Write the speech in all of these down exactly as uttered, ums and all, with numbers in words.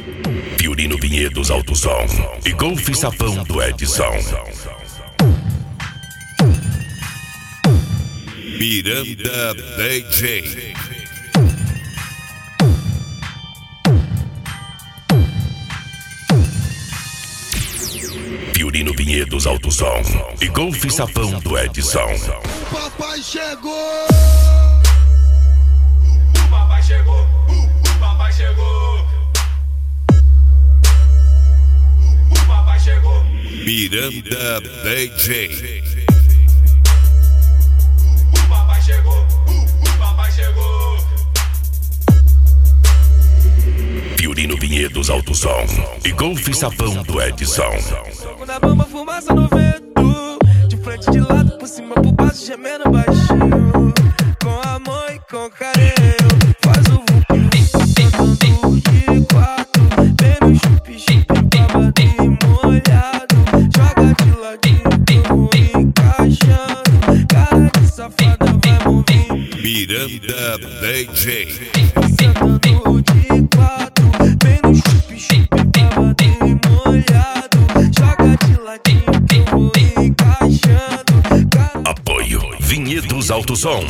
Fiorino Vinhedos Alto Som e Golfe Sapão do Edson. Miranda D J. Fiorino Vinhedos Alto Som e Golfe Sapão do Edson. O papai chegou! O papai chegou! O papai chegou! O papai chegou! Miranda D J. O papai chegou! O papai chegou! Fiorino Vinhedos Alto Som e Golfe Sapão do Edson. Fogo na bomba, fumaça no vento, de frente, de lado, por cima, por baixo, gemendo baixinho. Com amor e com carinho, faz o vulcão de quatro. Vem no chup-chup, babado e molhado. Joga de ladinho, eu vou encaixando. Cara de safada vai mover. Miranda D J. Sentando de quatro, vem no chup-chup, babado e molhado. Joga de ladinho, que eu vou encaixando. Cara... Apoio Vinhedos Alto Som.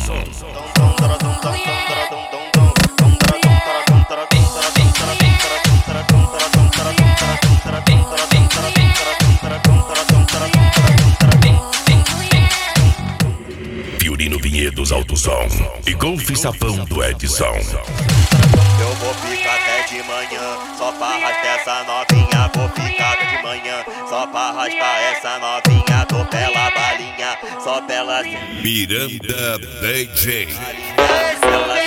Fiorino Vinhedos Alto Som e Golfe Sapão do Edson. Eu vou ficar até de manhã, só pra arrastar essa novinha. Vou ficar até de manhã, só pra arrastar essa novinha. Tô pela balinha, só pela Miranda D J. balinha.